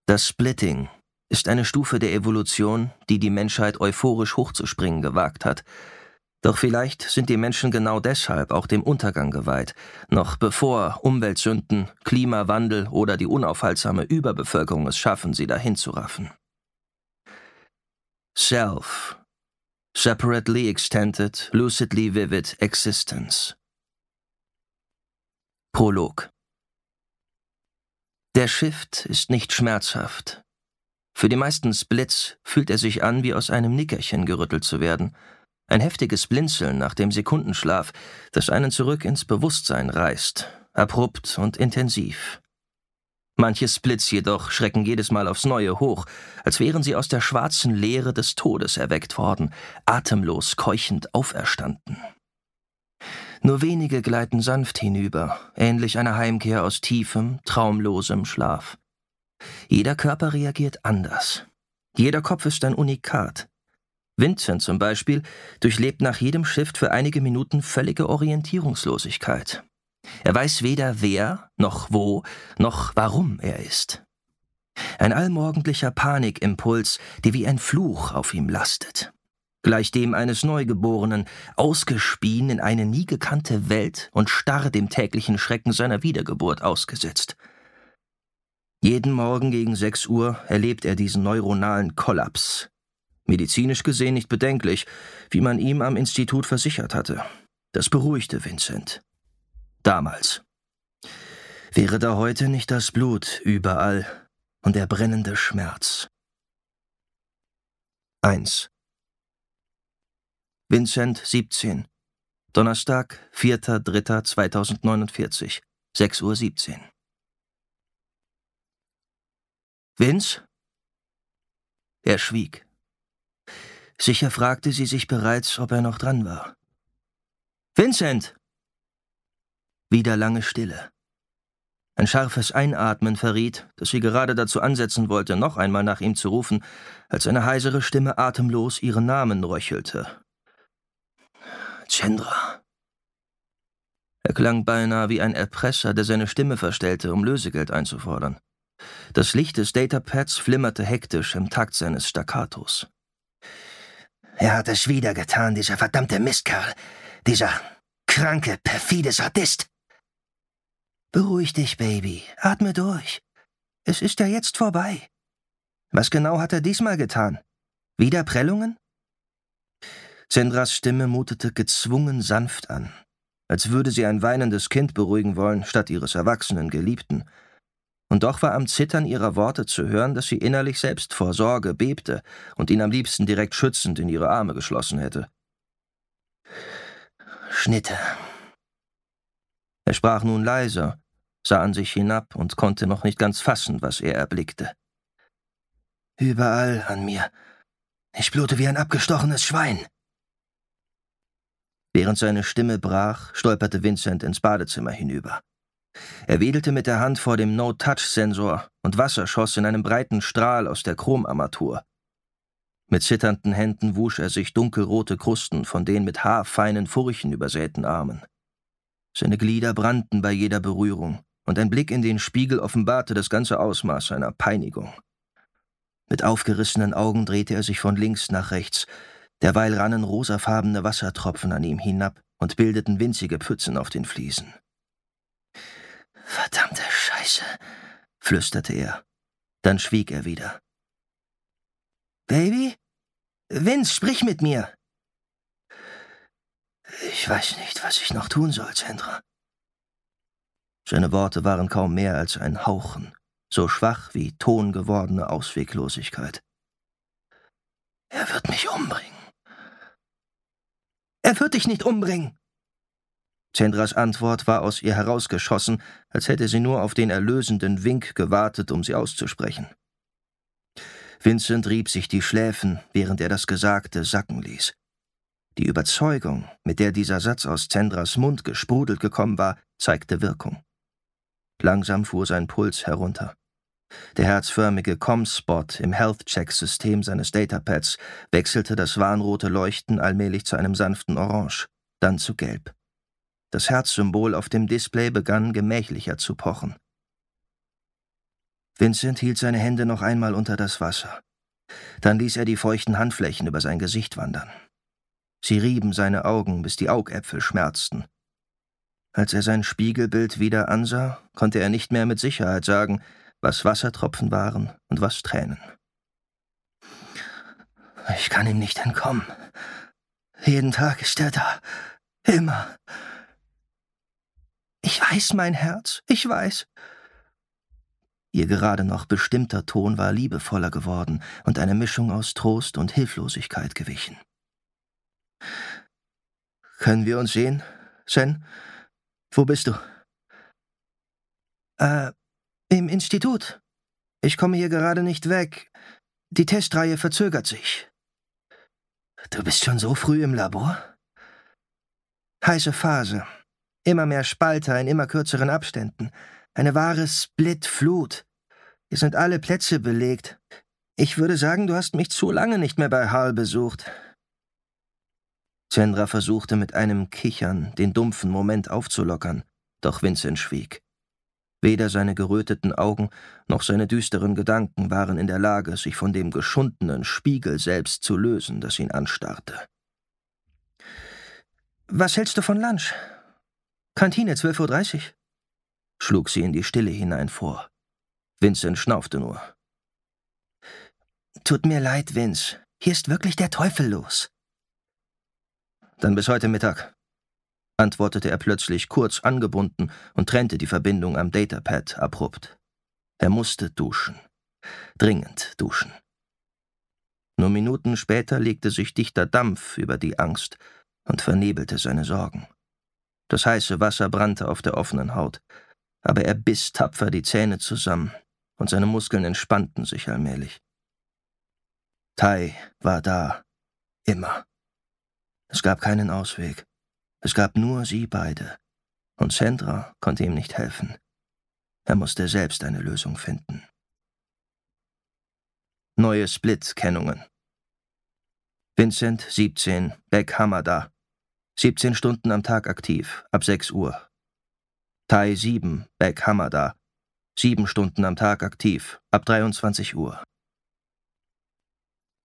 Das Splitting ist eine Stufe der Evolution, die die Menschheit euphorisch hochzuspringen gewagt hat. Doch vielleicht sind die Menschen genau deshalb auch dem Untergang geweiht, noch bevor Umweltsünden, Klimawandel oder die unaufhaltsame Überbevölkerung es schaffen, sie dahin zu raffen. Self. Separately extended, lucidly vivid existence. Prolog. Der Shift ist nicht schmerzhaft. Für die meisten Splits fühlt er sich an, wie aus einem Nickerchen gerüttelt zu werden. Ein heftiges Blinzeln nach dem Sekundenschlaf, das einen zurück ins Bewusstsein reißt, abrupt und intensiv. Manche Splits jedoch schrecken jedes Mal aufs Neue hoch, als wären sie aus der schwarzen Leere des Todes erweckt worden, atemlos keuchend auferstanden. Nur wenige gleiten sanft hinüber, ähnlich einer Heimkehr aus tiefem, traumlosem Schlaf. Jeder Körper reagiert anders. Jeder Kopf ist ein Unikat. Vincent zum Beispiel durchlebt nach jedem Shift für einige Minuten völlige Orientierungslosigkeit. Er weiß weder wer, noch wo, noch warum er ist. Ein allmorgendlicher Panikimpuls, der wie ein Fluch auf ihm lastet. Gleich dem eines Neugeborenen, ausgespien in eine nie gekannte Welt und starr dem täglichen Schrecken seiner Wiedergeburt ausgesetzt. Jeden Morgen gegen 6 Uhr erlebt er diesen neuronalen Kollaps. Medizinisch gesehen nicht bedenklich, wie man ihm am Institut versichert hatte. Das beruhigte Vincent. Damals. Wäre da heute nicht das Blut überall und der brennende Schmerz. 1. Vincent, 17. Donnerstag, 4.3.2049, 6:17 Uhr. Vince? Er schwieg. Sicher fragte sie sich bereits, ob er noch dran war. Vincent! Wieder lange Stille. Ein scharfes Einatmen verriet, dass sie gerade dazu ansetzen wollte, noch einmal nach ihm zu rufen, als eine heisere Stimme atemlos ihren Namen röchelte. Chandra. Er klang beinahe wie ein Erpresser, der seine Stimme verstellte, um Lösegeld einzufordern. Das Licht des Datapads flimmerte hektisch im Takt seines Staccatos. Er hat es wieder getan, dieser verdammte Mistkerl. Dieser kranke, perfide Sadist. Beruhig dich, Baby. Atme durch. Es ist ja jetzt vorbei. Was genau hat er diesmal getan? Wieder Prellungen? Chandras Stimme mutete gezwungen sanft an, als würde sie ein weinendes Kind beruhigen wollen, statt ihres erwachsenen Geliebten. Und doch war am Zittern ihrer Worte zu hören, dass sie innerlich selbst vor Sorge bebte und ihn am liebsten direkt schützend in ihre Arme geschlossen hätte. Schnitte. Er sprach nun leiser, sah an sich hinab und konnte noch nicht ganz fassen, was er erblickte. Überall an mir. Ich blute wie ein abgestochenes Schwein. Während seine Stimme brach, stolperte Vincent ins Badezimmer hinüber. Er wedelte mit der Hand vor dem No-Touch-Sensor und Wasser schoss in einem breiten Strahl aus der Chromarmatur. Mit zitternden Händen wusch er sich dunkelrote Krusten von den mit haarfeinen Furchen übersäten Armen. Seine Glieder brannten bei jeder Berührung, und ein Blick in den Spiegel offenbarte das ganze Ausmaß seiner Peinigung. Mit aufgerissenen Augen drehte er sich von links nach rechts, derweil rannen rosafarbene Wassertropfen an ihm hinab und bildeten winzige Pfützen auf den Fliesen. »Verdammte Scheiße«, flüsterte er. Dann schwieg er wieder. »Baby? Vince, sprich mit mir!« »Ich weiß nicht, was ich noch tun soll, Chandra.« Seine Worte waren kaum mehr als ein Hauchen, so schwach wie tongewordene Ausweglosigkeit. »Er wird mich umbringen.« »Er wird dich nicht umbringen!« Chandras Antwort war aus ihr herausgeschossen, als hätte sie nur auf den erlösenden Wink gewartet, um sie auszusprechen. Vincent rieb sich die Schläfen, während er das Gesagte sacken ließ. Die Überzeugung, mit der dieser Satz aus Chandras Mund gesprudelt gekommen war, zeigte Wirkung. Langsam fuhr sein Puls herunter. Der herzförmige Com-Spot im Health-Check-System seines Datapads wechselte das warnrote Leuchten allmählich zu einem sanften Orange, dann zu Gelb. Das Herzsymbol auf dem Display begann gemächlicher zu pochen. Vincent hielt seine Hände noch einmal unter das Wasser. Dann ließ er die feuchten Handflächen über sein Gesicht wandern. Sie rieben seine Augen, bis die Augäpfel schmerzten. Als er sein Spiegelbild wieder ansah, konnte er nicht mehr mit Sicherheit sagen, was Wassertropfen waren und was Tränen. Ich kann ihm nicht entkommen. Jeden Tag ist er da. Immer. Ich weiß, mein Herz, ich weiß. Ihr gerade noch bestimmter Ton war liebevoller geworden und eine Mischung aus Trost und Hilflosigkeit gewichen. Können wir uns sehen, Sen? Wo bist du? Im Institut. Ich komme hier gerade nicht weg. Die Testreihe verzögert sich. Du bist schon so früh im Labor? Heiße Phase. Immer mehr Spalter in immer kürzeren Abständen. Eine wahre Split-Flut. Hier sind alle Plätze belegt. Ich würde sagen, du hast mich zu lange nicht mehr bei Hall besucht. Chandra versuchte mit einem Kichern, den dumpfen Moment aufzulockern, doch Vincent schwieg. Weder seine geröteten Augen noch seine düsteren Gedanken waren in der Lage, sich von dem geschundenen Spiegel selbst zu lösen, das ihn anstarrte. »Was hältst du von Lunch? Kantine, 12:30 Uhr?« schlug sie in die Stille hinein vor. Vincent schnaufte nur. »Tut mir leid, Vince. Hier ist wirklich der Teufel los.« »Dann bis heute Mittag«, antwortete er plötzlich kurz angebunden und trennte die Verbindung am Datapad abrupt. Er musste duschen. Dringend duschen. Nur Minuten später legte sich dichter Dampf über die Angst und vernebelte seine Sorgen. Das heiße Wasser brannte auf der offenen Haut, aber er biss tapfer die Zähne zusammen und seine Muskeln entspannten sich allmählich. Tai war da, immer. Es gab keinen Ausweg. Es gab nur sie beide. Und Chandra konnte ihm nicht helfen. Er musste selbst eine Lösung finden. Neue Split-Kennungen. Vincent, 17, Beck Hamada. 17 Stunden am Tag aktiv, ab 6 Uhr. Tai 7, Beck Hamada. 7 Stunden am Tag aktiv, ab 23 Uhr.